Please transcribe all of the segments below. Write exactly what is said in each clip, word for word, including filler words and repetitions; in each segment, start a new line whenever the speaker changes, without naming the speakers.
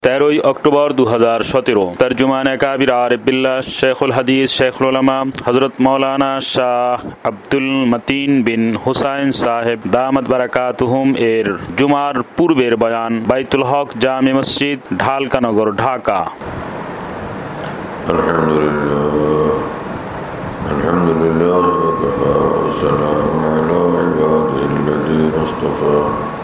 তেরোই অক্টোবর দু হাজার সতেরো। তর্জুমানে কাবির আরিফিল্লাহ শেখুল হাদিস শেখুল উলামা হজরত মৌলানা শাহ আব্দুল মতিন বিন হুসাইন সাহেব দামাত বারাকাতুহুম এর জুমার পূর্বের বয়ান বাইতুল হক জামে মসজিদ, ঢালকানগর, ঢাকা।
আলহামদুলিল্লাহ আলহামদুলিল্লাহ ওয়া কাফা ওয়া সালামুন আলা ইবাদিল্লাযীনা ইসতাফা।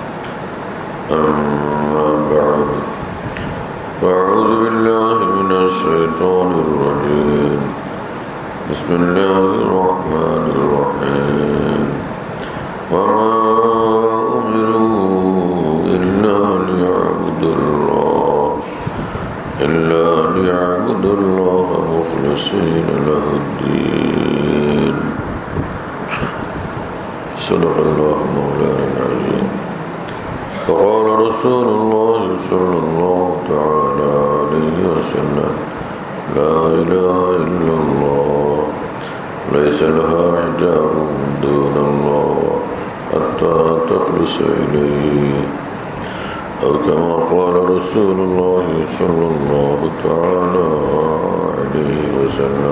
আম্মা বা'দ। أعوذ بالله من الشيطان الرجيم. بسم الله الرحمن الرحيم. وما أمروا إلا ليعبدوا الله إلا ليعبدوا الله مخلصين له الدين. صدق الله مولانا العظيم. وقال رسول الله صلى الله تعالى عليه وسلم: لا إله إلا الله ليس لها حجاب دون الله حتى تخلص إليه. أو كما قال رسول الله صلى الله تعالى عليه وسلم.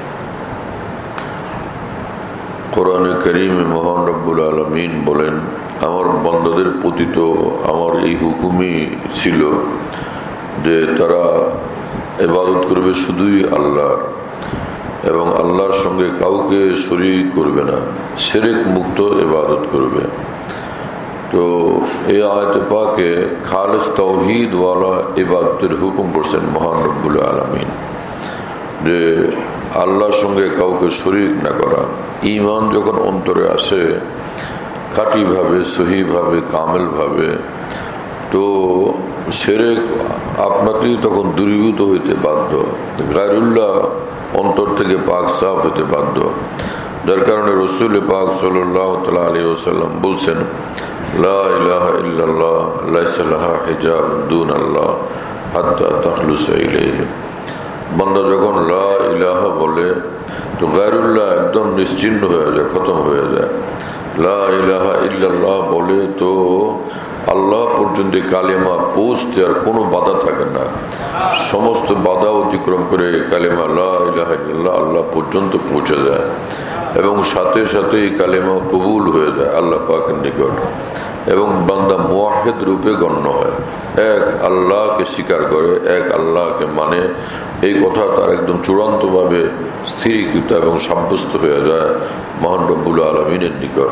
কোরআনে কারীমে মহান রব্বুল আলামিন বলেন, আমার বান্দাদের প্রতি তো আমার এই হুকুমই ছিল যে তারা ইবাদত করবে শুধুই আল্লাহর, এবং আল্লাহর সঙ্গে কাউকে শরীক করবে না, শিরক মুক্ত ইবাদত করবে। তো এই আয়াতে পাকে খালিস তাওহীদ ওয়ালা ইবাদতের হুকুম করছেন মহান রব্বুল আলামিন, যে আল্লাহর সঙ্গে কাউকে শরীক না করা। ঈমান যখন অন্তরে আসে খাঁটিভাবে, সহিভাবে, কামেলভাবে, তো শিরক আপনাকেই তখন দূরীভূত হইতে বাধ্য, গায়রুল্লাহ অন্তর থেকে পাক সাফ হইতে বাধ্য। যার কারণে রাসূল পাক সাল্লাল্লাহু তাআলা আলাইহি ওয়াসাল্লাম বলছেন, লা ইলাহা ইল্লাল্লাহ লাইসা লাহা হিজাব দুনাল্লাহ হাত্তা তাখলুসা ইলাইহি। বান্দা যখন লা ইলাহা বলে তো গায়রুল্লাহ একদম নিশ্চিহ্ন হয়ে যায়, খতম হয়ে যায়। লা ইলাহা ইল্লাল্লাহ বলে তো আল্লাহ পর্যন্ত কালেমা পৌঁছতে আর কোনো বাধা থাকে না। সমস্ত বাধা অতিক্রম করে কালেমা লা ইলাহা ইল্লাল্লাহ আল্লাহ পর্যন্ত পৌঁছে যায়, এবং সাথে সাথে এই কালেমা কবুল হয়ে যায় আল্লাহ পাকের নিকট, এবং বান্দা মুওয়াহিদ রূপে গণ্য হয়। এক আল্লাহকে স্বীকার করে, এক আল্লাহকে মানে, এই কথা তার একদম চূড়ান্তভাবে স্থিরীকৃত এবং সাব্যস্ত হয়ে যায় মহান রব্বুল আলামিনের নিকট।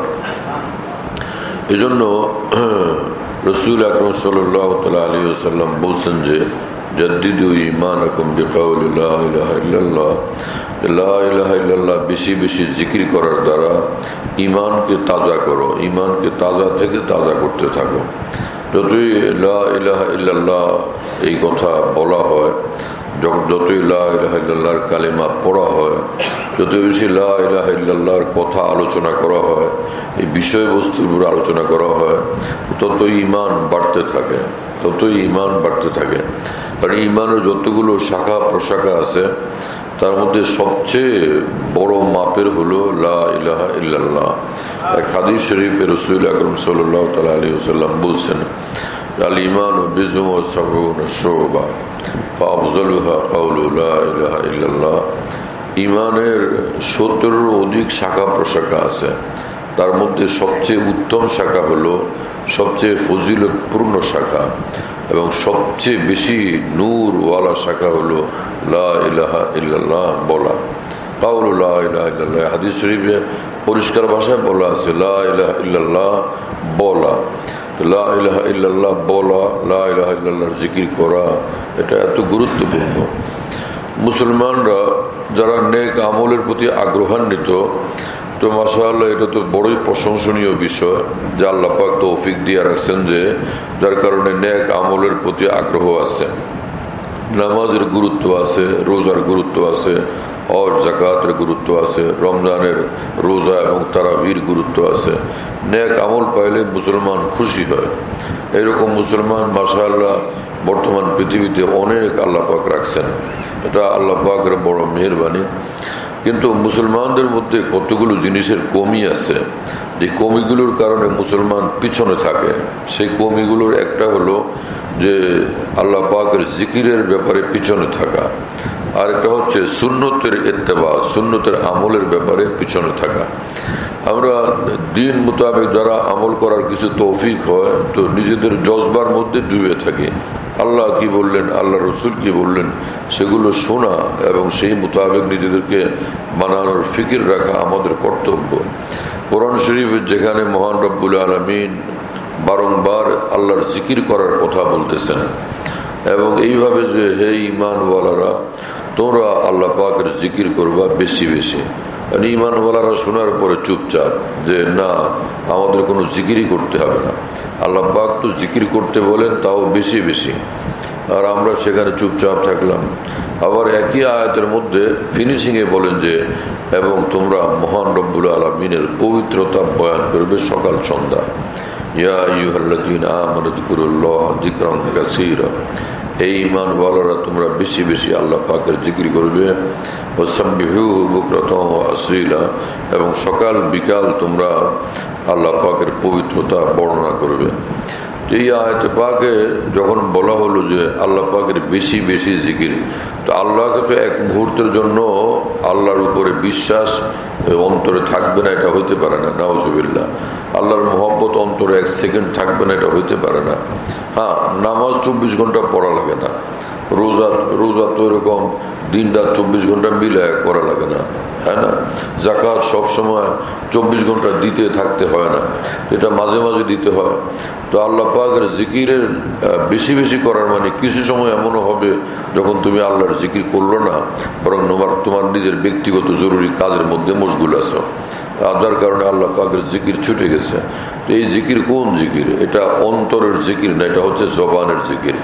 এই জন্য রাসূল আকরাম সাল্লাল্লাহু তাআলা আলাইহি ওয়াসাল্লাম বলছেন যে জাদ্দিদু ঈমানাকুম বিকাউলি লা ইলাহা ইল্লাল্লাহ। লা ইলাহা ইল্লাল্লাহ বেশি বেশি জিকির করার দ্বারা ঈমানকে তাজা করো, ঈমানকে তাজা থেকে তাজা করতে থাকো। যতই লা ইলাহা ইল্লাল্লাহ এই কথা বলা হয়, যতই লা ইলাহা ইল্লাল্লাহর কালেমা পড়া হয়, যত বেশি লা ইলাহা ইল্লাল্লাহর কথা আলোচনা করা হয়, এই বিষয়বস্তুর উপর আলোচনা করা হয়, ততই ঈমান বাড়তে থাকে, ততই ঈমান বাড়তে থাকে। কারণ ঈমানের যতগুলো শাখা প্রশাখা আছে তার মধ্যে সবচেয়ে বড় মাপের হলো লা ইলাহা ইল্লাল্লাহ। এক হাদিস শরীফে রাসূল আকরাম সাল্লাল্লাহু তাআলা আলাইহি ওয়াসাল্লাম বলছেন, আল ঈমানু বিজুম ওয়া সাবউনা শুবা ফাআফযালুহা কাউলু লা ইলাহা ইল্লাল্লাহ। ঈমানের সত্তরের অধিক শাখা প্রশাখা আছে, তার মধ্যে সবচেয়ে উত্তম শাখা হলো, সবচেয়ে ফজিলতপূর্ণ শাখা এবং সবচেয়ে বেশি নূরওয়ালা শাখা হলো লা ইলাহা ইল্লাল্লাহ বলা। কাউলু লা ইলাহা ইল্লাল্লাহ হাদিস শরীফে পরিষ্কার ভাষায় বলা আছে, লা ইলাহা ইল্লাল্লাহ বলা। লা ইলাহা ইল্লাল্লাহ বলা, লা ইলাহা ইল্লাল্লাহর জিকির করা, এটা এত গুরুত্বপূর্ণ। মুসলমানরা যারা নেক আমলের প্রতি আগ্রহান্বিত, তো মাশাআল্লাহ এটা তো বড়ই প্রশংসনীয় বিষয় যে আল্লাহ পাক তৌফিক দিয়ে রাখছেন, যে যার কারণে নেক আমলের প্রতি আগ্রহ আছে। নামাজের গুরুত্ব আছে, রোজার গুরুত্ব আছে, হজ যাকাতের গুরুত্ব আছে, রমজানের রোজা এবং তারাবির গুরুত্ব আছে। নেক আমল পাইলে মুসলমান খুশি হয়। এরকম মুসলমান মাশাআল্লাহ বর্তমান পৃথিবীতে অনেক আল্লাহ পাক রাখছেন, এটা আল্লাহ পাকের বড় মেহেরবানি। কিন্তু মুসলমানদের মধ্যে কতগুলো জিনিসের কমি আছে, যে কমিগুলোর কারণে মুসলমান পিছনে থাকে। সেই কমিগুলোর একটা হলো যে আল্লাহ পাকের জিকিরের ব্যাপারে পিছনে থাকা, আর একটা হচ্ছে সুন্নতের ইত্তেবা, সুন্নতের আমলের ব্যাপারে পিছনে থাকা। আমরা দিন মোতাবেক যারা আমল করার কিছু তৌফিক হয় তো নিজেদের জজবার মধ্যে ডুবে থাকি। আল্লাহ কি বললেন, আল্লাহ রসুল কি বললেন, সেগুলো শোনা এবং সেই মোতাবেক নিজেদেরকে বানানোর ফিকির রাখা আমাদের কর্তব্য। কোরআন শরীফের যেখানে মহান রব্বুল আলামিন বারংবার আল্লাহর জিকির করার কথা বলতেছেন এবং এইভাবে যে হে ঈমানওয়ালারা তোমরা আল্লাহ পাকের জিকির করবা বেশি বেশি। ঈমানওয়ালারা শোনার পরে চুপচাপ, যে না আমাদের কোনো জিকিরই করতে হবে না, আল্লাহ পাক তো জিকির করতে বলেন তাও বেশি বেশি, আর আমরা সেখানে চুপচাপ থাকলাম। আবার একই আয়াতের মধ্যে ফিনিশিংয়ে বলেন যে এবং তোমরা মহান রব্বুল আলামিনের পবিত্রতা বয়ান করবে সকাল সন্ধ্যা। ইয়া আইয়ুহাল্লাযীনা আমানু যিকুরুল্লাহ যিকরান কাসীরা, এই ঈমানওয়ালারা তোমরা বেশি বেশি আল্লাহ পাকের জিকির করবে। ওয়াসাব্বিহুহু বুকরাতান ওয়া আসীলা, এবং সকাল বিকাল তোমরা আল্লাহ পাকের পবিত্রতা বর্ণনা করবে। এই আয়াতে পাকে যখন বলা হলো যে আল্লাহ পাকের বেশি বেশি জিকির, তো আল্লাহকে তো এক মুহূর্তের জন্য আল্লাহর উপরে বিশ্বাস অন্তরে থাকবে না, এটা হইতে পারে না। নাউজুবিল্লাহ। আল্লাহর মহব্বত অন্তরে এক সেকেন্ড থাকবে না, এটা হইতে পারে না। হ্যাঁ, নামাজ চব্বিশ ঘন্টা পড়া লাগে না, রোজা রোজা তো এরকম দিন রাত চব্বিশ ঘন্টা মিলে করা লাগে না, হ্যাঁ না। জাকাত সবসময় চব্বিশ ঘন্টা দিতে থাকতে হয় না, এটা মাঝে মাঝে দিতে হয়। তো আল্লাহ পাকের জিকিরের বেশি বেশি করার মানে কিছু সময় এমনও হবে যখন তুমি আল্লাহর জিকির করলো না, বরং তোমার তোমার নিজের ব্যক্তিগত জরুরি কাজের মধ্যে মশগুল আছো, যার কারণে আল্লাহ পাকের জিকির ছুটে গেছে। তো এই জিকির কোন জিকির? এটা অন্তরের জিকির না, এটা হচ্ছে জবানের জিকির।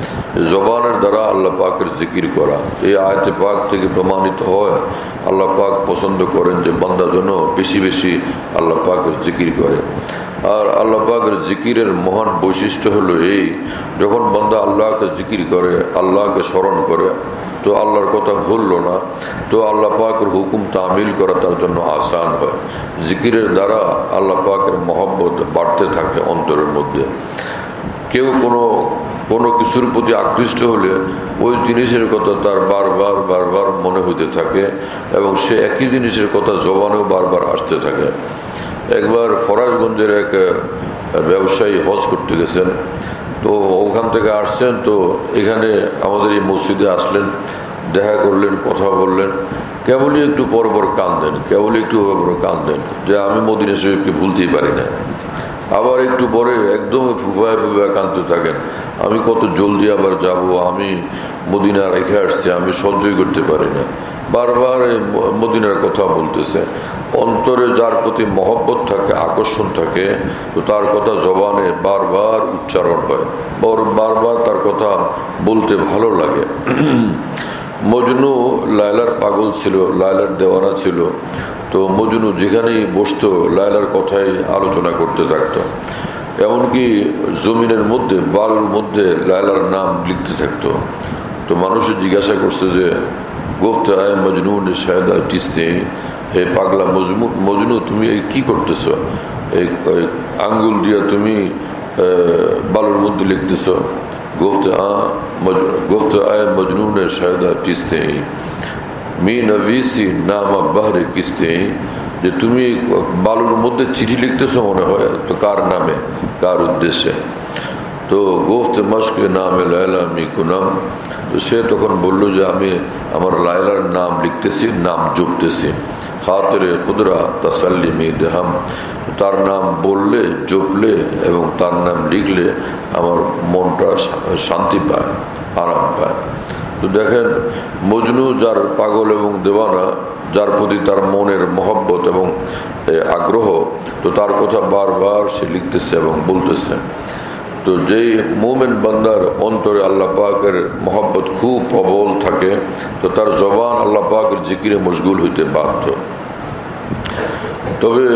জবানের দ্বারা আল্লাহ পাকের জিকির করা এই আয়াতে পাক থেকে প্রমাণিত হয়। আল্লাহ পাক পছন্দ করেন যে বান্দা যেন বেশি বেশি আল্লাহ পাকের জিকির করে। আর আল্লাহ পাকের জিকিরের মহান বৈশিষ্ট্য হলো এই, যখন বান্দা আল্লাহকে জিকির করে, আল্লাহকে স্মরণ করে, তো আল্লাহর কথা ভুললো না, তো আল্লাহ পাকের হুকুম তামিল করা তার জন্য আসান হয়। জিকিরের দ্বারা আল্লাহ পাকের মহব্বত বাড়তে থাকে অন্তরের মধ্যে। কেউ কোনো কোনো কিছুর প্রতি আকৃষ্ট হলে ওই জিনিসের কথা তার বারবার বারবার মনে হতে থাকে এবং সে একই জিনিসের কথা জবানেও বারবার আসতে থাকে। একবার ফরাজগঞ্জের এক ব্যবসায়ী হজ করতে গেছেন, তো ওখান থেকে আসছেন, তো এখানে আমাদের এই মসজিদে আসলেন, দেখা করলেন, কথা বললেন, কেবলই একটু পর পর কাঁদেন, কেবলই একটু পর পর কাঁদেন যে আমি মদিনা শরীফকে ভুলতেই পারি না। আবার একটু পরে একদম ফুফায় ফুফায় কাঁদতে থাকেন, আমি কত জলদি আবার যাব, আমি মদিনা রেখে আসছি, আমি সহ্যই করতে পারি না। বারবার মদিনার কথা বলতেছে। অন্তরে যার প্রতি মহব্বত থাকে, আকর্ষণ থাকে, তো তার কথা জবানে বারবার উচ্চারণ হয়, বারবার তার কথা বলতে ভালো লাগে। মজনু লায়লার পাগল ছিল, লায়লার দেওয়ানা ছিল। তো মজনু যেখানেই বসতো লায়লার কথাই আলোচনা করতে থাকতো, এমনকি জমিনের মধ্যে বালুর মধ্যে লায়লার নাম লিখতে থাকতো। তো মানুষে জিজ্ঞাসা করছে যে গোফতে আয় মজনু নে শায়দ টিসতে, হে পাগলা মজনু মজনু তুমি এই কি করতেছ, এই আঙ্গুল দিয়া তুমি বালুর মধ্যে লিখতেছ। গোফতে আ গোফতে আয় মজনু নে শায়দ টিসতে মি নভিসি নামা বাহরে কিস্তে, যে তুমি বালুর মধ্যে চিঠি লিখতেছো মনে হয়, তো কার নামে, কার উদ্দেশ্যে? তো গোফতে মস্কে নামে লায়লা মি কুনাম, তো সে তখন বললো যে আমি আমার লায়লার নাম লিখতেছি, নাম জপতেছি। খাতেরে খুদরা তাসাল্লি মি দেহাম, তার নাম বললে, জপলে এবং তার নাম লিখলে আমার মনটা শান্তি পায়, আরাম পায়। তো দেখেন, মজনু যার পাগল এবং দেওয়ানা, যার প্রতি তার মনের মহব্বত এবং আগ্রহ, তো তার কথা বারবার সে লিখতেছে এবং বলতেছে। তো যেই মোমেন বান্দার অন্তরে আল্লাহ পাকের মহব্বত খুব প্রবল থাকে, তো তার জবান আল্লাহ পাকের জিকিরে মশগুল হইতে বাধ্য। তবে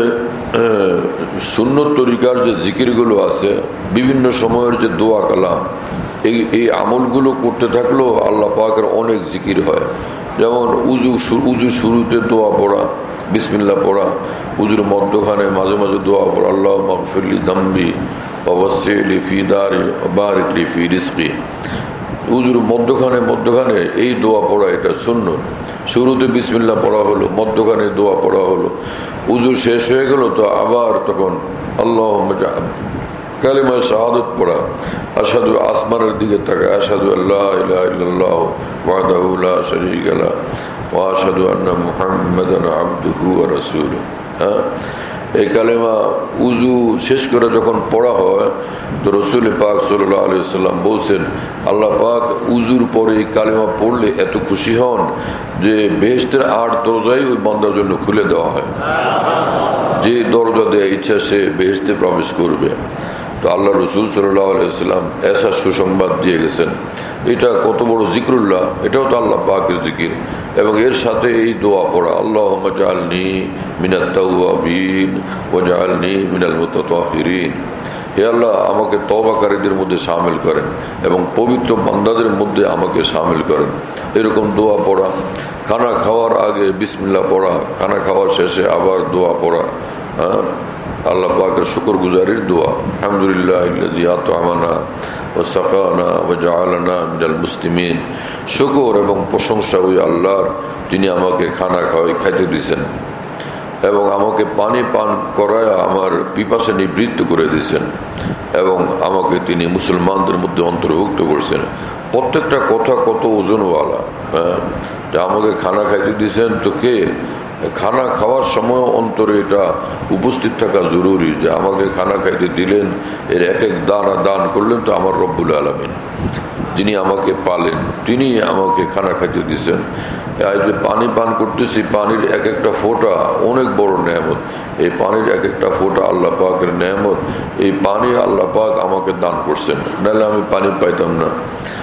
সুন্নত তরিকার যে জিকিরগুলো আছে, বিভিন্ন সময়ের যে দোয়া কালাম, এই এই আমলগুলো করতে থাকলেও আল্লাহ পাকের অনেক জিকির হয়। যেমন উজু উজু শুরুতে দোয়া পড়া, বিসমিল্লাহ পড়া, উজুর মধ্যখানে মাঝে মাঝে দোয়া পড়া, আল্লাহ মাগফিরলি যামবি ওয়াসসি'লি ফি দারি ওয়া বারিক লি ফি রিজকি। উজুর মধ্যখানে মধ্যখানে এই দোয়া পড়া, এটা সুন্নাত। শুরুতে বিসমিল্লাহ পড়া হলো, মধ্যখানে দোয়া পড়া হলো, উজু শেষ হয়ে গেল তো আবার তখন আল্লাহুম্মা কালিমা শাহাদাত পড়া, আশহাদু, আসমানের দিকে তাকায়, আশহাদু আল্লা ইলাহা ইল্লাল্লাহু ওয়াহদাহু লা শারীকা লাহু ওয়া আশহাদু আন্না মুহাম্মাদান আবদুহু ওয়া রাসূলুহু। হ্যাঁ, এই কালেমা উজু শেষ করে যখন পড়া হয় তো রাসূল পাক সাল্লাল্লাহু আলাইহি ওয়াসাল্লাম বলছেন, আল্লাহ পাক উজুর পরে এই কালেমা পড়লে এত খুশি হন যে বেহেশতের আট দরজাই ওই বান্দার জন্য খুলে দেওয়া হয়। যে দরজা দেওয়া ইচ্ছা সে বেহেশতে প্রবেশ করবে। তো আল্লাহ রসুল সাল্লাল্লাহু আলাইহি ওয়াসাল্লাম এসা সুসংবাদ দিয়ে গেছেন। এটা কত বড় জিকরুল্লাহ, এটাও তো আল্লাহ পাকের জিকির। এবং এর সাথে এই দোয়া পড়া, আল্লাহুম্মা জাআলনি মিনাত তাওয়াবিন ওয়া জাআলনি মিনাল মুতাতাহহিরিন। হে আল্লাহ, আমাকে তওবাকারীদের মধ্যে শামিল করেন এবং পবিত্র বান্দাদের মধ্যে আমাকে শামিল করেন। এরকম দোয়া পড়া, খানা খাওয়ার আগে বিসমিল্লাহ পড়া, খানা খাওয়ার শেষে আবার দোয়া পড়া। হ্যাঁ, আল্লাহ পাকের শুকরগুজারির দোয়া, আলহামদুলিল্লাহিল্লাযী আত'আমানা ওয়া সাকানা ওয়া জাআলানা মিনাল মুসলিমিন। শুকর এবং প্রশংসা ওই আল্লাহর, যিনি আমাকে খানা খাওয়াই খাইতে দিয়েছেন এবং আমাকে পানি পান করায় আমার পিপাসা নিবৃত্ত করে দিয়েছেন এবং আমাকে তিনি মুসলমানদের মধ্যে অন্তর্ভুক্ত করছেন। প্রত্যেকটা কথা কত ওজনওয়ালা। হ্যাঁ, যে আমাকে খানা খাইতে দিয়েছেন তো কে? খানা খাওয়ার সময় অন্তরে এটা উপস্থিত থাকা জরুরি যে আমাকে খানা খাইতে দিলেন, এর এক এক দানা দান করলেন তো আমার রব্বুল আলামিন, যিনি আমাকে পালেন, তিনি আমাকে খানা খাইতে দিয়েছেন। এই যে পানি পান করতেছি, পানির এক একটা ফোঁটা অনেক বড় নেয়ামত। এই পানির এক একটা ফোঁটা আল্লাহ পাকের নেয়ামত। এই পানি আল্লাহ পাক আমাকে দান করছেন, নাহলে আমি পানি পাইতাম না।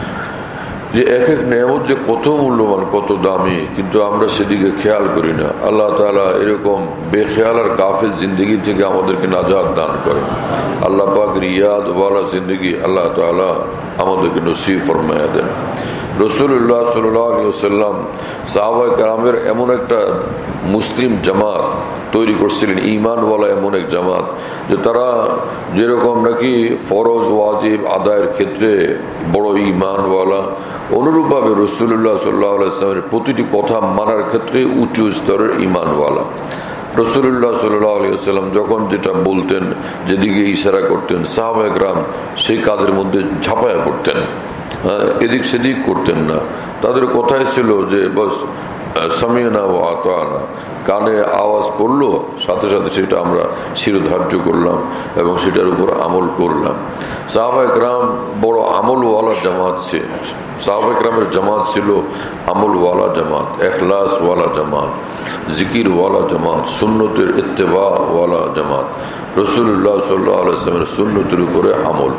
যে এক এক নেয়ামত যে কত মূল্যবান, কত দামি, কিন্তু আমরা সেদিকে খেয়াল করি না। আল্লাহ তাআলা এরকম বেখেয়াল আর গাফিল জিন্দগি থেকে আমাদেরকে নাজাত দান করেন। আল্লাহ পাক রিয়াদ ওয়ালা জিন্দগি আল্লাহ তাআলা আমাদেরকে নসিব ফরমায়া দেন। রাসূলুল্লাহ সাল্লাল্লাহু আলাইহি ওয়াসাল্লাম সাহাবায়ে কেরামের এমন একটা মুসলিম জামাত তৈরি করছিলেন, ঈমানওয়ালা এমন এক জামাত, যে তারা যেরকম নাকি ফরজ ওয়াজিব আদায়ের ক্ষেত্রে বড় ঈমানওয়ালা, অনুরূপভাবে রাসূলুল্লাহ সাল্লাল্লাহু আলাইহি ওয়াসাল্লামের প্রতিটি কথা মানার ক্ষেত্রে উঁচু স্তরের ঈমানওয়ালা। রাসূলুল্লাহ সাল্লাল্লাহু আলাইহি ওয়াসাল্লাম যখন যেটা বলতেন, যেদিকে ইশারা করতেন, সাহাবায়ে কেরাম সেই কাজের মধ্যে ঝাঁপায়া পড়তেন, এদিক সেদিক করতেন না। তাদের কথাই ছিল যে বস সামি'না ওয়া আতা'না, কানে আওয়াজ পড়লো সাথে সাথে সেটা আমরা শিরোধার্য করলাম এবং সেটার উপর আমল করলাম। সাহাবায়ে কেরাম বড় আমলওয়ালা জামাত ছিল। সাহাবায়ে কেরামের জামাত ছিল আমলওয়ালা জামাত, ইখলাসওয়ালা জামাত, জিকিরওয়ালা জামাত, সুন্নতের ইত্তেবাওয়ালা জামাত, রাসূলুল্লাহ সাল্লাল্লাহু আলাইহি ওয়াসাল্লামের সুন্নতের উপরে আমল।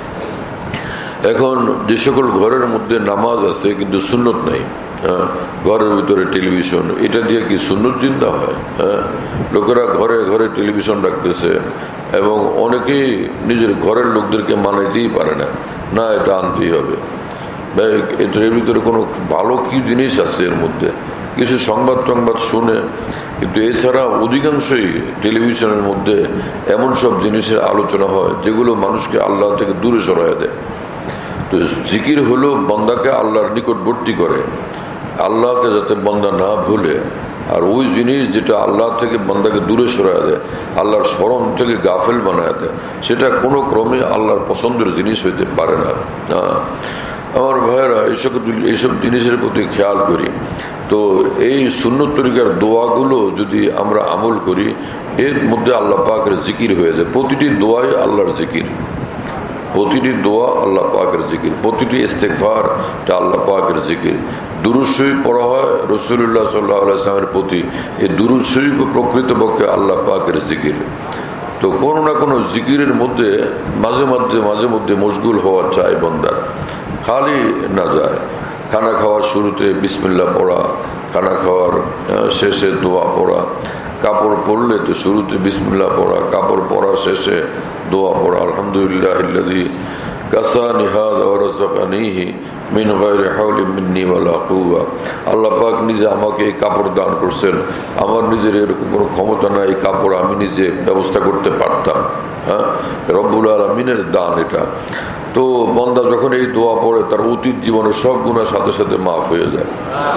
এখন যে সকল ঘরের মধ্যে নামাজ আছে কিন্তু সুন্নত নাই, হ্যাঁ, ঘরের ভিতরে টেলিভিশন, এটা দিয়ে কি সুন্নত জিন্দা হয়? হ্যাঁ, লোকেরা ঘরে ঘরে টেলিভিশন রাখতেছে এবং অনেকেই নিজের ঘরের লোকদেরকে মানাইতেই পারে না, না এটা আনতেই হবে। এটার ভিতরে কোনো ভালো কি জিনিস আছে এর মধ্যে? কিছু সংবাদ টংবাদ শুনে, কিন্তু এছাড়া অধিকাংশই টেলিভিশনের মধ্যে এমন সব জিনিসের আলোচনা হয় যেগুলো মানুষকে আল্লাহ থেকে দূরে সরাইয়া দেয়। তো জিকির হলো বান্দাকে আল্লাহর নিকটবর্তী করে, আল্লাহকে যাতে বান্দা না ভুলে। আর ওই জিনিস যেটা আল্লাহ থেকে বান্দাকে দূরে সরাইয়া দেয়, আল্লাহর স্মরণ থেকে গাফেল বানায় দেয়, সেটা কোনো ক্রমে আল্লাহর পছন্দের জিনিস হইতে পারে না। আমার ভাইয়েরা, এইসব এইসব জিনিসের প্রতি খেয়াল করি। তো এই সুন্নত তরিকার দোয়াগুলো যদি আমরা আমল করি, এর মধ্যে আল্লাহ পাকের জিকির হয়ে যায়। প্রতিটি দোয়াই আল্লাহর জিকির, প্রতিটি দোয়া আল্লাহ পাকের জিকির, প্রতিটি ইস্তেগফার আল্লাহ পাকের জিকির। দুরূদ শরীফ পড়া হয় রাসূলুল্লাহ সাল্লাল্লাহু আলাইহি ওয়াসাল্লামের প্রতি, এই দুরূদ শরীফ প্রকৃতপক্ষে আল্লাহ পাকের জিকির। তো কোনো না কোনো জিকিরের মধ্যে মাঝে মাঝে মাঝে মধ্যে মশগুল হওয়া চাই বান্দার, খালি না যায়। খানা খাওয়ার শুরুতে বিসমিল্লাহ পড়া, খানা খাওয়ার শেষে দোয়া পড়া, কাপড় পরলে তো শুরুতে বিসমিল্লাহ পড়া, কাপড় পরা শেষে দোয়া পড়া, আলহামদুলিল্লাহিল্লাযী কাসানি হাযা ওয়া রাযাকানিহি মিন গায়রি হাওলিন মিন্নি ওয়ালা কুওয়া। আল্লাহ পাক নিজে আমাকে এই কাপড় দান করছেন, আমার নিজের এরকম কোনো ক্ষমতা নাই এই কাপড় আমি নিজে ব্যবস্থা করতে পারতাম। হ্যাঁ, রব্বুল আলামিনের দান এটা। তো বান্দা যখন এই দোয়া পড়ে তার অতীত জীবনের সব গুনাহ সাথে সাথে মাফ হয়ে যায়।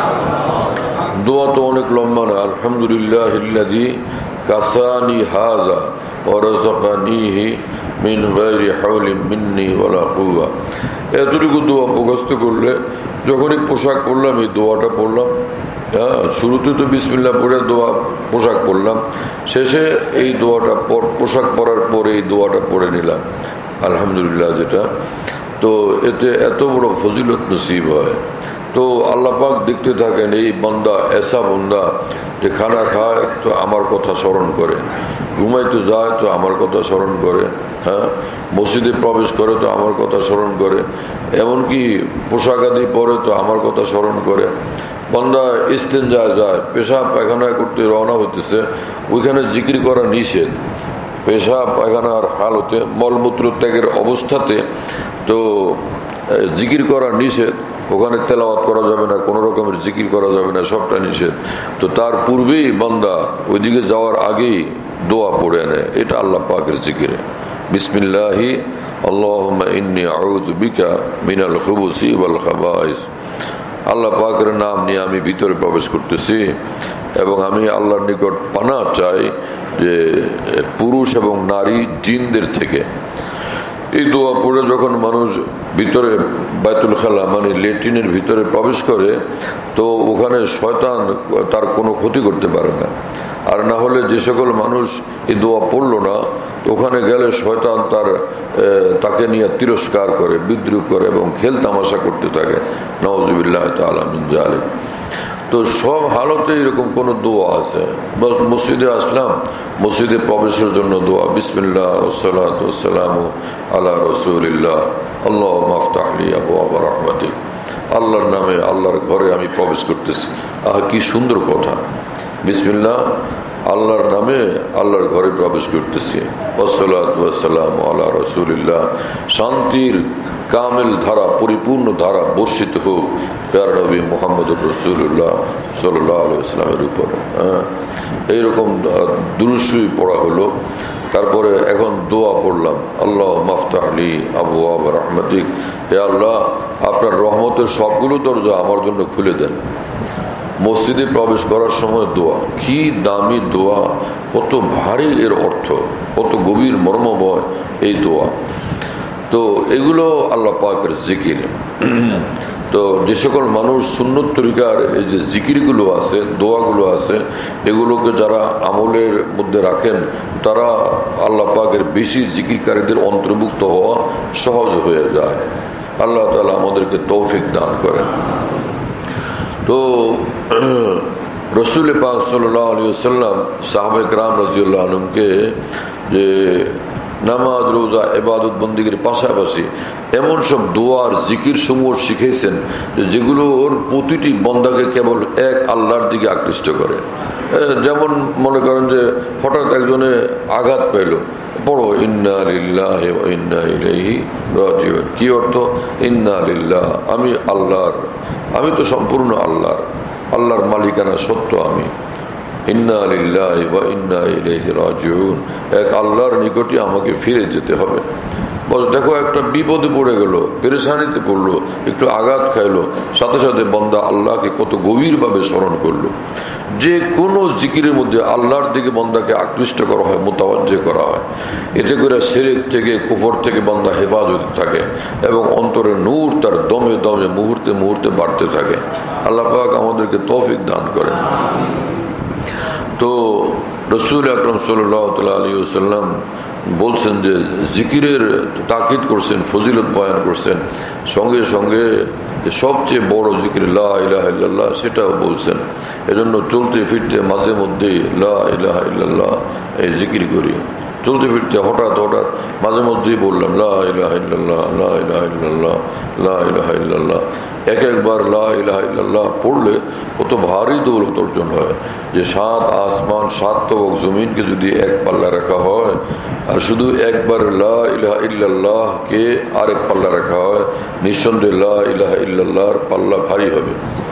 দোয়া তো অনেক লম্বা না। আলহামদুলিল্লাহিল্লাযী কাসানি হাযা ওয়া রাযাকানিহি মিন গায়রি হাওলিন মিন্নি ওয়ালা কুওয়া। এতটুকু দোয়া মুখস্থ করলে যখনই পোশাক পরলাম এই দোয়াটা পড়লাম। হ্যাঁ, শুরুতে তো বিসমিল্লাহ পড়ে দোয়া পোশাক পরলাম, শেষে এই দোয়াটা পোশাক পরার পরে এই দোয়াটা পড়ে নিলাম আলহামদুলিল্লাহ যেটা। তো এতে এত বড় ফজিলত নসিব হয়। তো আল্লাহ পাক দেখতে থাকেন এই বান্দা এসা বান্দা যে খানা খায় তো আমার কথা স্মরণ করে, ঘুমাইতে যায় তো আমার কথা স্মরণ করে, হ্যাঁ মসজিদে প্রবেশ করে তো আমার কথা স্মরণ করে, এমনকি পোশাক আদি পরে তো আমার কথা স্মরণ করে। বান্দা ইস্তেঞ্জায় যায়, পেশাব পায়খানা করতে রওনা হইতেছে, ওইখানে জিকির করা নিষেধ। পেশাব পায়খানার হালতে মলমূত্র ত্যাগের অবস্থাতে তো জিকির করা নিষেধ, ওখানে তেলাওয়াত করা যাবে না, কোনো রকমের জিকির করা যাবে না, সবটা নিষেধ। তো তার পূর্বেই বান্দা ওইদিকে যাওয়ার আগেই দোয়া পড়ে নেয়, এটা আল্লাহ পাকের জিকিরে। বিসমিল্লাহি আল্লাহুম্মা ইন্নী আউযু বিকা মিনাল খুবুসি ওয়াল খাবাইস। আল্লাহ পাকের নাম নিয়ে আমি ভিতরে প্রবেশ করতেছি এবং আমি আল্লাহর নিকট পানাহ চাই যে পুরুষ এবং নারী জিনদের থেকে। এই দোয়া পড়ে যখন মানুষ ভিতরে বাইতুল খালা মানে লেট্রিনের ভিতরে প্রবেশ করে তো ওখানে শয়তান তার কোনো ক্ষতি করতে পারে না। আর না হলে যে সকল মানুষ এই দোয়া পড়লো না তো ওখানে গেলে শয়তান তার তাকে নিয়ে তিরস্কার করে, বিদ্রুপ করে এবং খেল তামাশা করতে থাকে। নাউযুবিল্লাহ তাআলা মিন যালিক। তো সব হালতে এরকম কোন দোয়া আছে। বস মসজিদে আসলাম, মসজিদে প্রবেশের জন্য দোয়া বিসমিল্লাহ ওয়াসসালাতু ওয়াসসালামু আলা রাসূলিল্লাহ আল্লাহুম্মা আফতাহ লি আবওয়াবা রাহমাতিক। আল্লাহর নামে আল্লাহর ঘরে আমি প্রবেশ করতেছি। আহ কি সুন্দর কথা, বিসমিল্লাহ আল্লাহর নামে আল্লাহর ঘরে প্রবেশ করতেছি। ওয়াসসালাতু ওয়াসসালামু আলা রাসূলিল্লাহ, শান্তির কামেল ধারা পরিপূর্ণ ধারা বর্ষিত হোক প্যারা নবী মুহাম্মদুর রাসূলুল্লাহ সাল্লাল্লাহু আলাইহি ওয়াসাল্লামের উপর। হ্যাঁ, এইরকম দুরূদ শরীফ পড়া হলো। তারপরে এখন দোয়া পড়লাম, আল্লাহুম্মা আফতাহ লি আবওয়াবা রাহমাতিক। হে আল্লাহ, আপনার রহমতের সবগুলো দরজা আমার জন্য খুলে দেন। মসজিদে প্রবেশ করার সময় দোয়া, কি দামি দোয়া, কত ভারী এর অর্থ, কত গভীর মর্মময় এই দোয়া। তো এগুলো আল্লাহ পাকের জিকির। তো যে সকল মানুষ সুন্নত তরিকার এই যে জিকিরগুলো আছে, দোয়াগুলো আছে, এগুলোকে যারা আমলের মধ্যে রাখেন তারা আল্লাহ পাকের বেশি জিকিরকারীদের অন্তর্ভুক্ত হওয়া সহজ হয়ে যায়। আল্লাহ তাআলা আমাদেরকে তৌফিক দান করেন। তো রসুল পাক সাল্লাল্লাহু আলাইহি ওয়াসাল্লাম সাহাবে কেরাম রাদিয়াল্লাহু আনহুকে যে নামাজ রোজা ইবাদত বন্দেগীর পাশাপাশি এমন সব দোয়ার জিকির সমূহ শিখেছেন যেগুলোর প্রতিটি বান্দাকে কেবল এক আল্লাহর দিকে আকৃষ্ট করে। যেমন মনে করেন যে হঠাৎ একজনে আঘাত পেল, পড়ো ইন্না লিল্লাহি ওয়া ইন্না ইলাইহি রাজিউন। কি অর্থ? ইন্না লিল্লাহ, আমি আল্লাহর, আমি তো সম্পূর্ণ আল্লাহর, আল্লাহর মালিকানা সত্য আমি। ইন্না লিল্লাহি ওয়া ইন্না ইলাইহি রাজিউন, এক আল্লাহর নিকটে আমাকে ফিরে যেতে হবে। বল দেখো একটা বিপদে পড়ে গেল, পেরেশানিতে পড়লো, একটু আঘাত খাইলো, সাথে সাথে বান্দা আল্লাহকে কত গভীরভাবে স্মরণ করলো। যে কোনো জিকিরের মধ্যে আল্লাহর দিকে বান্দাকে আকৃষ্ট করা হয়, মুতাওয়াজ্জে করা হয়। এতে করে শিরক থেকে কুফর থেকে বান্দা হেফাজত থাকে এবং অন্তরের নূর তার দমে দমে মুহূর্তে মুহূর্তে বাড়তে থাকে। আল্লাহ পাক আমাদেরকে তৌফিক দান করেন। তো রাসূল আকরাম সাল্লাল্লাহু আলাইহি ওয়াসাল্লাম বলছেন যে জিকিরের তাকিদ করছেন, ফজিলত বয়ান করছেন, সঙ্গে সঙ্গে সবচেয়ে বড় জিকির লা ইলাহা ইল্লাল্লাহ সেটাও বলছেন। এজন্য চলতে ফিরতে মাঝে মধ্যে লা ইলাহা ইল্লাল্লাহ এই জিকির করি। চলতে ফিরতে হঠাৎ হঠাৎ মাঝে মধ্যেই বললাম লা ইলাহা ইল্লাল্লাহ লা ইলাহা ইল্লাল্লাহ লা ইলাহা ইল্লাল্লাহ। এক একবার লা ইলাহা ইল্লাল্লাহ পড়লে কত ভারী দৌলত অর্জন হয়, যে সাত আসমান সাত তবক জমিনকে যদি এক পাল্লা রাখা হয় আর শুধু একবার লা ইলাহা ইল্লাল্লাহকে আরেক পাল্লা রাখা হয়, নিঃসন্দেহে লা ইলাহা ইল্লাল্লাহর পাল্লা ভারী হবে।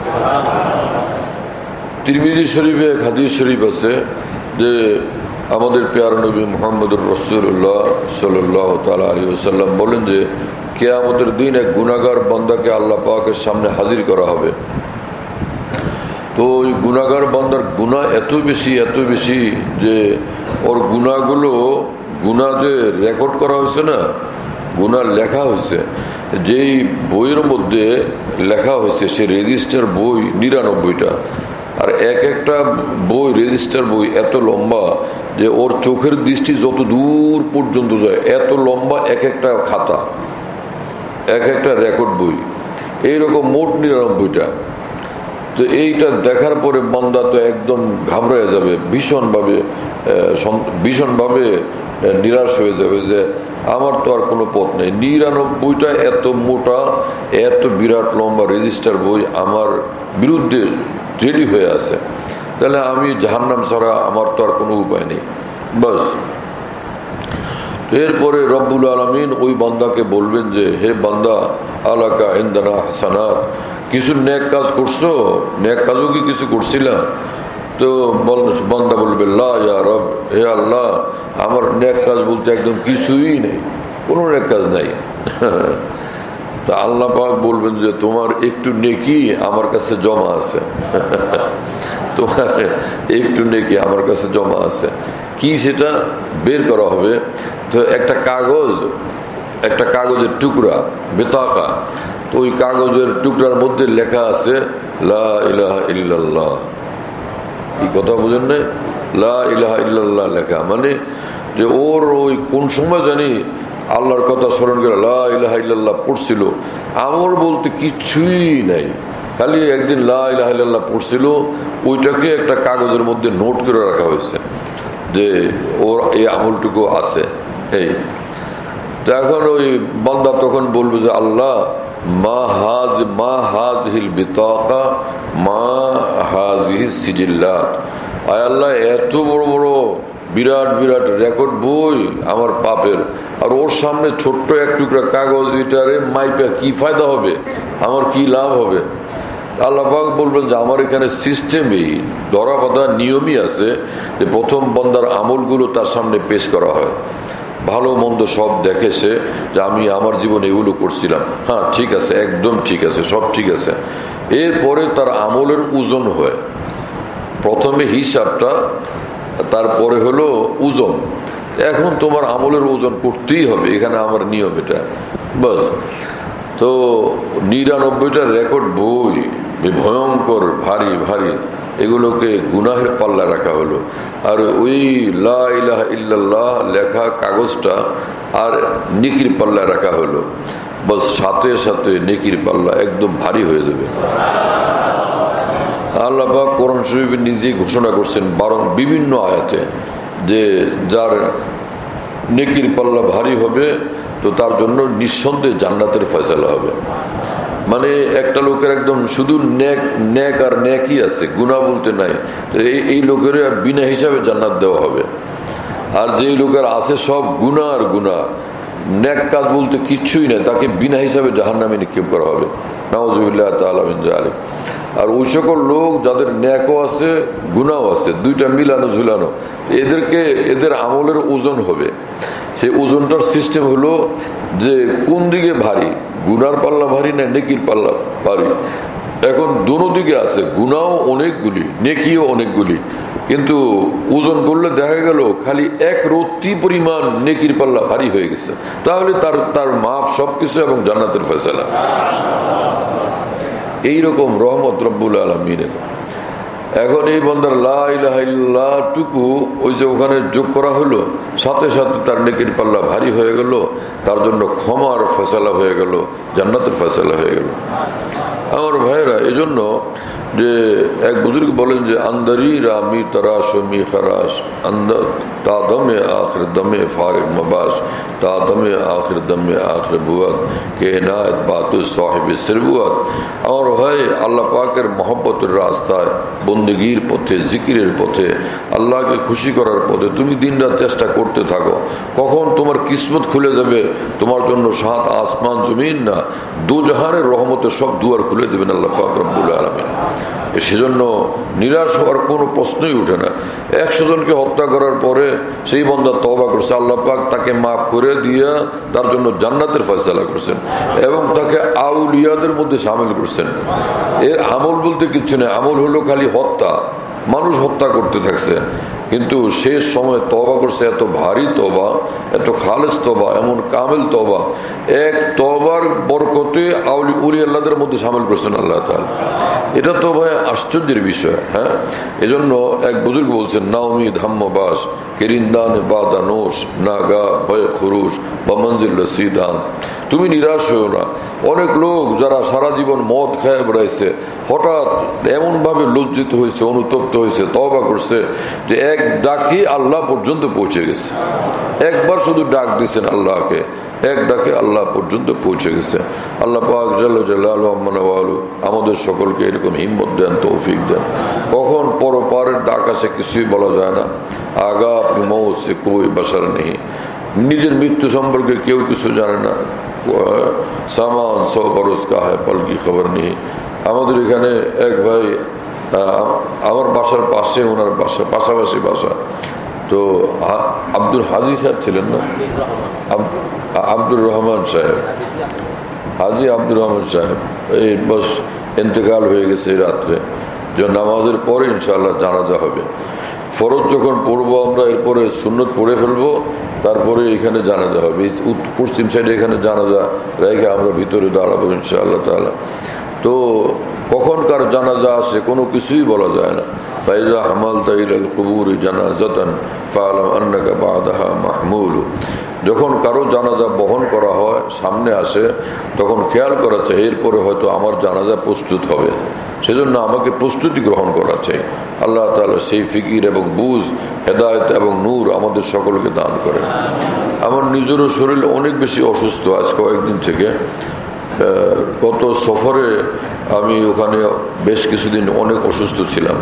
তিরমিজি শরীফে এক হাদিস শরীফ আছে যে আমাদের পেয়ারা নবী মুহাম্মদুর রাসূলুল্লাহ সাল্লাল্লাহু তাআলা আলাইহি ওয়াসাল্লাম বলেন যে কিয়ামতের দিন এক গুনাহগার বান্দাকে আল্লাহ পাকের সামনে হাজির করা হবে। তো ওই গুনাহগার বান্দার গুনাহ এত বেশি এত বেশি যে ওর গুনাহগুলো গুনাহ যে রেকর্ড করা হয়েছে না, গুনাহ লেখা হয়েছে, যেই বইয়ের মধ্যে লেখা হয়েছে সে রেজিস্টার বই নিরানব্বইটা, আর এক একটা বই রেজিস্টার বই এত লম্বা যে ওর চোখের দৃষ্টি যত দূর পর্যন্ত যায়, এত লম্বা এক একটা খাতা, এক একটা রেকর্ড বই, এইরকম মোট নিরানব্বইটা। তো এইটা দেখার পরে বান্দা তো একদম ঘাবড়ে যাবে, ভীষণভাবে ভীষণভাবে নিরাশ হয়ে যাবে যে আমার তো আর কোনো পথ নেই। নিরানব্বইটা এত মোটা এত বিরাট লম্বা রেজিস্টার বই আমার বিরুদ্ধে রেডি হয়ে আছে, তাহলে আমি জাহান্নাম ছাড়া আমার তো আর কোনো উপায় নেই। বাস এরপরে রব্বুল আলামিন ওই বান্দাকে বলবেন যে হে বান্দা, আলাকা ইনদানা হাসানাত, কিছু নেক কাজ করছো, নেক কাজও কি কিছু করছিলা? তো বান্দা বলবে লা ইয়া রব, হে আল্লাহ আমার নেক কাজ বলতে একদম কিছুই নেই, কোনো নেক কাজ নাই। তা আল্লাহ পাক বলবেন যে তোমার একটু নেকি আমার কাছে জমা আছে, তোমার একটু নেকি আমার কাছে জমা আছে। কি সেটা বের করা হবে। তো একটা কাগজ, একটা কাগজের টুকরা বেতাকা, তো ওই কাগজের টুকরার মধ্যে লেখা আছে লা ইলাহা ইল্লাল্লাহ। কি কথা বুঝেন না? লা ইলাহা ইল্লাল্লাহ লেখা মানে যে ওর ওই কোন সময় জানি আল্লাহর কথা স্মরণ করে লা ইলাহা ইল্লাল্লাহ পড়ছিল, আমল বলতে কিছুই নাই, খালি একদিন লা ইলাহা ইল্লাল্লাহ পড়ছিল, ওইটাকে একটা কাগজের মধ্যে নোট করে রাখা হয়েছে যে ওর এই আমলটুকু আছে। এই এখন ওই বান্দা তখন বলবে যে আল্লাহ মা হাজ মা হাযিহিল বিতাকা মা হাযিহিস সিজিল্লাত, আয় আল্লাহ এত বড় বড় বিরাট বিরাট রেকর্ড বই আমার পাপের, আর ওর সামনে ছোট্ট এক টুকরা কাগজ, এটারে মাইপে কি ফায়দা হবে, আমার কি লাভ হবে? আল্লাহ পাক বলবেন যে আমার এখানে সিস্টেমেই ধরা বাঁধা নিয়মই আছে যে প্রথম বান্দার আমলগুলো তার সামনে পেশ করা হয়, ভালো মন্দ সব দেখেছে যে আমি আমার জীবনে এগুলো করছিলাম, হ্যাঁ ঠিক আছে, একদম ঠিক আছে, সব ঠিক আছে। এরপরে তার আমলের ওজন হয়, প্রথমে হিসাবটা, তারপরে হলো ওজন। এখন তোমার আমলের ওজন করতেই হবে, এখানে আমার নিয়ম এটা। বাস, তো নিরানব্বইটা রেকর্ড বই ভয়ঙ্কর ভারী ভারী, এগুলোকে গুনাহের পাল্লা রাখা হলো, আর ওই লা ইলাহা ইল্লাল্লাহ লেখা কাগজটা আর নেকির পাল্লা রাখা হলো। বাস, সাথে সাথে নেকির পাল্লা একদম ভারী হয়ে যাবে। আল্লাহ পাক কোরআন শরীফে নিজেই ঘোষণা করছেন বরং বিভিন্ন আয়াতে যে যার নেকির পাল্লা ভারী হবে তো তার জন্য নিঃসন্দেহে জান্নাতের ফয়সালা হবে। মানে একটা লোকের একদম শুধু নেক নেক আর নেকই আছে, গুনাহ বলতে নাই, এই লোকের বিনা হিসাবে জান্নাত দেওয়া হবে। আর যেই লোকের আছে সব গুনাহ আর গুনাহ, নেক কাজ বলতে কিচ্ছুই নাই, তাকে বিনা হিসাবে জাহান্নামে নিক্ষেপ করা হবে। নাউযুবিল্লাহ তাআলা মিন যালিক। আর ওই সকল লোক যাদের নেকও আছে গুনাহ আছে, দুইটা মিলানো ঝুলানো, এদেরকে এদের আমলের ওজন হবে। সেই ওজনটার সিস্টেম হলো যে কোন দিকে ভারী, গুনার পাল্লা ভারী না নেকির পাল্লা ভারী। এখন দোনো দিকে আছে, গুনাও অনেকগুলি নেকিও অনেকগুলি, কিন্তু ওজন করলে দেখা গেল খালি এক রত্তি পরিমাণ নেকির পাল্লা ভারী হয়ে গেছে, তাহলে তার তার মাপ সবকিছু এবং জান্নাতের ফয়সালা। এইরকম রহমত রব্বুল আলামিনের। এখন এই বান্দার লা ইলাহা ইল্লাল্লাহ টুকু ওই যে ওখানে যোগ করা হলো, সাথে সাথে তার নেকির পাল্লা ভারী হয়ে গেল, তার জন্য ক্ষমার ফয়সালা হয়ে গেল, জান্নাতের ফয়সালা হয়ে গেল। আমার ভাইরা, এজন্য যে এক বুজুর্গ বলেন যে আন্দারি রামি তরাশ মি খরাস আন্দর তা দমে আখর দমে ফারিগ মবাস তা দমে আখর দমে আখর বুয়াত কে এনায়ত বাতু সাহিব সিরবুয়াত। আমার ভাই, আল্লাহ পাকের মহব্বতের রাস্তায়, বন্দেগীর পথে, জিকিরের পথে, আল্লাহকে খুশি করার পথে তুমি দিনরাত চেষ্টা করতে থাকো। কখন তোমার কিসমত খুলে যাবে, তোমার জন্য সাত আসমান জমিন না দু জাহানের রহমতের সব দুয়ার খুলে দেবেন আল্লাহ পাক রব্বুল আলামিন। সেজন্য নিরাশ হওয়ার কোনো প্রশ্নই উঠে না। একশো জনকে হত্যা করার পরে সেই বান্দা তওবা করছে, আল্লাহ পাক তাকে মাফ করে দিয়া তার জন্য জান্নাতের ফয়সালা করছেন এবং তাকে আউলিয়াদের মধ্যে শামিল করছেন। এর আমল বলতে কিচ্ছু নেই, আমল হলো খালি হত্যা, মানুষ হত্যা করতে থাকছে। কিন্তু শেষ সময় তওবা করছে, এত ভারী তওবা, এত খালেস তওবা, এমন কামেল তওবা, এক তওবার বরকতে আউলি উলি আল্লাহদের মধ্যে শামিল করছেন আল্লাহ তাআলা। এটা তো ভাই আশ্চর্যের বিষয়। হ্যাঁ, এজন্য এক বুজুর্গ বলছেন, নাউমি ধাম্মবাস কেরিন্দান বাদানোস নাগা ভয় খুরুশ বা মঞ্জিল রসিদান। তুমি নিরাশ হও না। অনেক লোক যারা সারা জীবন মদ খায় বেড়াইছে, হঠাৎ এমন ভাবে লজ্জিত হয়েছে, অনুতপ্ত হয়েছে, তওবা করছে যে এক ডাকি আল্লাহ পর্যন্ত পৌঁছে গেছে। একবার শুধু ডাক দিচ্ছেন আল্লাহকে, এক ডাকে আল্লাহ পর্যন্ত পৌঁছে গেছে। আল্লাহ পাক জাল্লা জালালু আম্মানওয়ালু আমাদের সকলকে এরকম হিম্মত দেন, তৌফিক দেন। কখন পরপারের ডাক আসে কিছুই বলা যায় না। আগা আপনি মৌত সে কোই বাসার নেই, নিজের মৃত্যু সম্পর্কে কেউ কিছু জানে না। সামান সো বরস কা হয় পল কি খবর নেই। আমাদের এখানে এক ভাই, আমার বাসার পাশে, ওনার বাসা পাশাপাশি বাসা, তো আব্দুল হাজি সাহেব ছিলেন না, আব্দুর রহমান সাহেব, হাজি আব্দুর রহমান সাহেব, এই বস ইন্তেকাল হয়ে গেছে এই রাত্রে। যে নামাজের পরে ইনশাআল্লাহ জানাজা হবে। ফরজ যখন পড়বো আমরা, এরপরে সুন্নত পড়ে ফেলবো, তারপরে এখানে জানাজা হবে। পশ্চিম সাইডে এখানে জানাজা রেখে আমরা ভিতরে দাঁড়াবো ইনশাআল্লাহ তাআলা। তো কখনকার জানাজা আসে কোনো কিছুই বলা যায় না। ফাইজা হামালতা ইলাল কুবুরি জানাজাতান ফাআলাম আন্নাকা বাদাহা মাহমুল। যখন কারো জানাজা বহন করা হয়, সামনে আসে, তখন খেয়াল করা চাই এরপরে হয়তো আমার জানাজা প্রস্তুত হবে। সেজন্য আমাকে প্রস্তুতি গ্রহণ করা চাই। আল্লাহ তাআলা সেই ফিকির এবং বুঝ, হেদায়েত এবং নূর আমাদের সকলকে দান করেন। আমার নিজেরও শরীর অনেক বেশি অসুস্থ আজ কয়েকদিন থেকে। গত সফরে আমি ওখানে বেশ কিছুদিন অনেক অসুস্থ ছিলাম।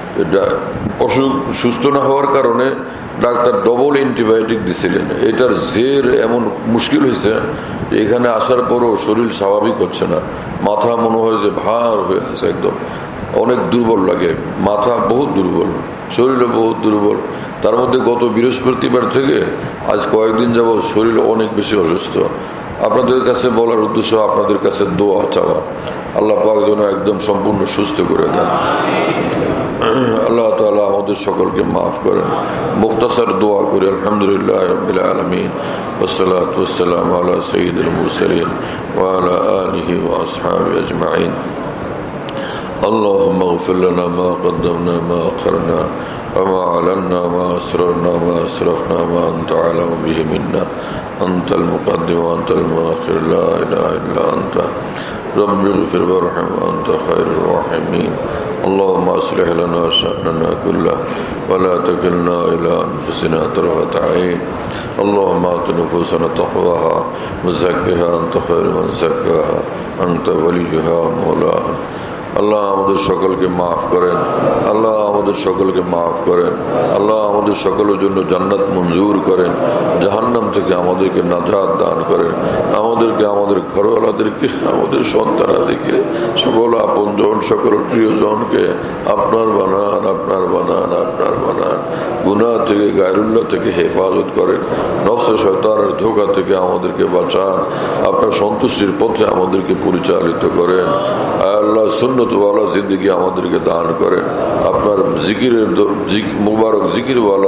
অসুখ সুস্থ না হওয়ার কারণে ডাক্তার ডবল অ্যান্টিবায়োটিক দিছিলেন। এটার জের এমন মুশকিল হয়েছে, এখানে আসার পরও শরীর স্বাভাবিক হচ্ছে না। মাথা মনে হয় যে ভার হয়ে আছে, একদম অনেক দুর্বল লাগে, মাথা বহুত দুর্বল, শরীরও বহুত দুর্বল। তার মধ্যে গত বৃহস্পতিবার থেকে আজ কয়েকদিন যাবৎ শরীর অনেক বেশি অসুস্থ। আপনাদের কাছে বলার উদ্দেশ্য আপনাদের কাছে দোয়া চাওয়া, আল্লাহ পাক যেন একদম সম্পূর্ণ সুস্থ করে দেন। আল্লাহ তাআলা আমাদের সকলকে মাফ করেন। মুখতাসার দোয়া করে আলহামদুলিল্লাহ রাব্বিল আলামিন ওয়াসসালাতু ওয়াসসালামু আলা সাইয়্যিদিল মুরসালিন ওয়া আলা আলিহি ওয়া আসহাবিহি আজমাইন। আল্লাহুম্মা ইগফির লানা মা কদ্দামনা মা আখরনা ওয়া মা আলান্না মা আসরারনা মা আসরাফনা মা আনতা আ'লামু বিহি মিন্না আনতাল মুকদ্দিম ওয়া আনতাল মুআখির লা ইলাহা ইল্লা আনতা رب اغفر وارحم وأنت خير الراحمين. اللهم أصلح لنا شأننا كله ولا تكلنا إلى أنفسنا طرفة عين. اللهم آت نفوسنا تقواها وزكها أنت خير من زكاها أنت وليها مولاها. আল্লাহ আমাদের সকলকে মাফ করেন, আল্লাহ আমাদের সকলকে মাফ করেন, আল্লাহ আমাদের সকলের জন্য জান্নাত মঞ্জুর করেন, জাহান্নাম থেকে আমাদেরকে নাজাত দান করেন, আমাদেরকে, আমাদের ঘরওয়ালাদেরকে, আমাদের সন্তানাদিকে, সকল আপনজন, সকল প্রিয়জনকে আপনার বানান, আপনার বানান, আপনার বানান। গুনাহ থেকে, গায়রুল্লাহ থেকে হেফাজত করেন, নফসে শয়তানের ধোঁকা থেকে আমাদেরকে বাঁচান, আপনার সন্তুষ্টির পথে আমাদেরকে পরিচালিত করেন। আল্লাহ সুন্নতওয়ালা জিন্দেগি আমাদেরকে দান করেন, আপনার জিকিরের মুবারক জিকিরওয়ালা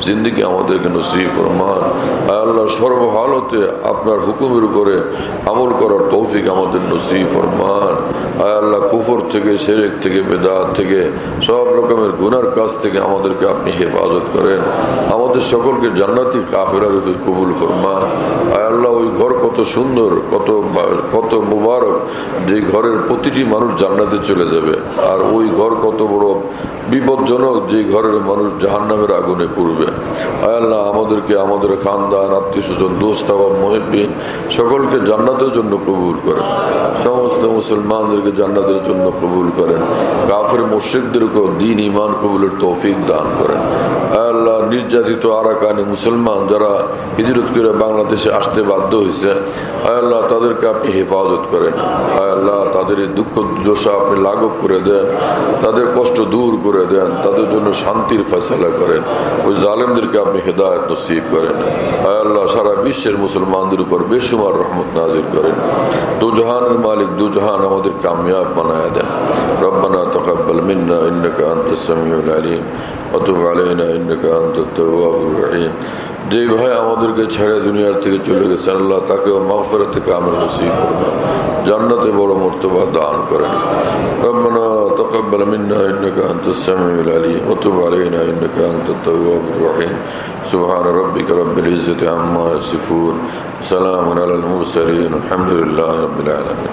জিন্দেগি আমাদেরকে নসিব ফরমান। আয় আল্লাহ সর্বহালতে আপনার হুকুমের উপরে আমল করার তৌফিক আমাদের নসিব ফরমান। আয় আল্লাহ কুফর থেকে, শিরক থেকে, বেদাত থেকে, সব রকমের গুনার কাজ থেকে আমাদেরকে আপনি হেফাজত করেন। আমাদের সকলকে জান্নাতি কাফেরা রূপে কবুল ফরমান। আয় আল্লাহ ওই ঘর কত সুন্দর, কত কত মুবারক, যে ঘরের প্রতিটি মানুষ জান্নাতে চলে যাবে। আর ওই ঘর কত বড় বিপজ্জনক, যে ঘরের মানুষ জাহান্নামের আগুনে পড়বে। আয় আল্লাহ আমাদেরকে, আমাদের খানদান, আত্মীয় স্বজন, দোস্ত বা মুহিব্বিন সকলকে জান্নাতের জন্য কবুল করেন। সমস্ত মুসলমানদেরকে জান্নাতের জন্য কবুল করেন। কাফের মুশরিকদেরকেও দ্বীন ঈমান কবুলের তৌফিক দান করেন। আয় আল্লাহ নির্যাতিত আরাকানি মুসলমান যারা হিজরত করে বাংলাদেশে আসতে বাধ্য হয়েছে, আয় আল্লাহ তাদেরকে আপনি হেফাজত করেন। আয় আল্লাহ তাদের এই দুঃখ দশা আপনি লাঘব করে দেন, তাদের কষ্ট দূর করে দেন, তাদের জন্য শান্তির ফয়সালা করেন। ওই জালেমদেরকে আপনি হেদায়েত নসিব করেন। আয় আল্লাহ সারা বিশ্বের মুসলমানদের উপর বেশুমার রহমত নাজিল করেন। দু জাহানের মালিক, দু জাহান আমাদের কামিয়াব বানায়া দেন। রব্বানা তাকাব্বাল মিন্না ইন্নাকা আনতাস সামিউল আলিম ওয়া তুব আলাইনা ইন্নাকা আনতাত তাওয়াবুর রহিম। যে ভাই আমাদেরকে ছেড়ে দুনিয়ার থেকে চলে গেছেন, আল্লাহ তাকেও মাগফিরাতে কামিল নসিব করবেন, জান্নাতে বড় মর্তবা দান করেন। রব্বানা তাকাব্বাল মিন্না ইন্নাকা আনতাস সামিউল আলিম ওয়া তুব আলাইনা ইন্নাকা আনতাত তাওয়াবুর রহিম। সুবহান রাব্বিকা রাব্বিল ইজ্জাতি আম্মা ইয়াসিফুন, সালামুন আলাল মুরসালিন, আলহামদুলিল্লাহি রাব্বিল আলামিন।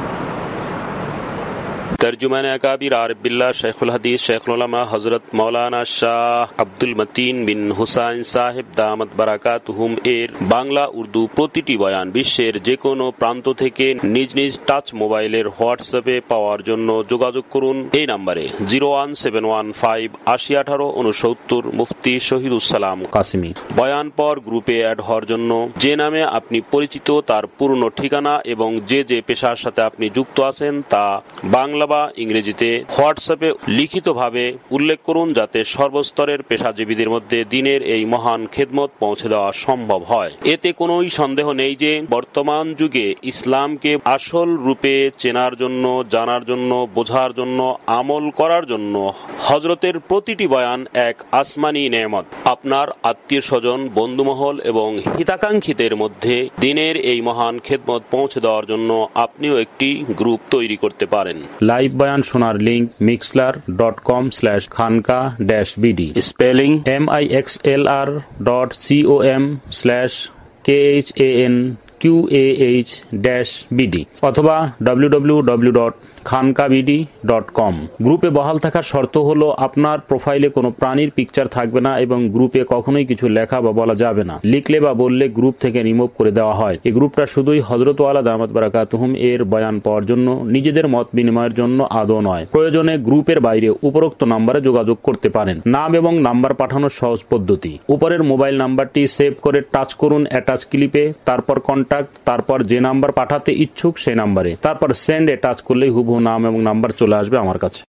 তর্জুমান আকাবির আরবিল্লাহ শেখুল হাদিস শেখুল উলামা হযরত মাওলানা শাহ আব্দুল মতিন বিন হুসাইন সাহেব দামাত বারাকাতুহুম এর বাংলা উর্দু প্রতিটি বয়ান বিশ্বের যে কোনো প্রান্ত থেকে নিজ নিজ টাচ মোবাইলের হোয়াটসঅ্যাপে পাওয়ার জন্য যোগাযোগ করুন এই নম্বরে zero one seven one five আশি আঠারো উনসত্তর। মুফতি শহীদুসালাম কাসিমি। বয়ান পর গ্রুপে অ্যাড হওয়ার জন্য যে নামে আপনি পরিচিত তার পূর্ণ ঠিকানা এবং যে যে পেশার সাথে আপনি যুক্ত আছেন তা বাংলা বা ইংরেজিতে হোয়াটসঅ্যাপে লিখিতভাবে উল্লেখ করুন, যাতে সর্বস্তরের পেশাজীবীদের মধ্যে দিনের এই মহান খেদমত পৌঁছে দেওয়া সম্ভব হয়। এতে কোনোই সন্দেহ নেই যে বর্তমান যুগে ইসলামকে আসল রূপে চেনার জন্য, জানার জন্য, বোঝার জন্য, আমল করার জন্য হযরতের প্রতিটি বয়ান এক আসমানি নেয়ামত। আপনার আত্মীয় স্বজন, বন্ধুমহল এবং হিতাকাঙ্ক্ষীদের মধ্যে দিনের এই মহান খেদমত পৌঁছে দেওয়ার জন্য আপনিও একটি গ্রুপ তৈরি করতে পারেন। লাইভ বয়ান শোনার link Mixlr dot com slash Khanqah dash BD, spelling M I X L R dot C O M slash K H A N Q A H dash BD অথবা W W W dot KhanqahBD dot com. গ্রুপে বহাল থাকার শর্ত হলো আপনার প্রোফাইলে কোনো প্রাণীর পিকচার থাকবে না এবং গ্রুপে কখনোই কিছু লেখা বা বলা যাবে না। লিখলে বা বললে গ্রুপ থেকে রিমুভ করে দেওয়া হয়। এই গ্রুপটা শুধুই হযরত ওয়ালা দামাত বারাকাতুহুম এর বয়ান পাওয়ার জন্য, নিজেদের মত বিনিময়ের জন্য আদৌ নয়। প্রয়োজনে গ্রুপের বাইরে উপরোক্ত নাম্বারে যোগাযোগ করতে পারেন। নাম এবং নাম্বার পাঠানোর সহজ পদ্ধতি: উপরের মোবাইল নাম্বারটি সেভ করে টাচ করুন অ্যাটাচ ক্লিপে, তারপর কন্টাক্ট, তারপর যে নাম্বার পাঠাতে ইচ্ছুক সেই নাম্বারে, তারপর সেন্ড এ টাচ করলেই হুবহু নাম এবং নাম্বার চলে আসবে আমার কাছে।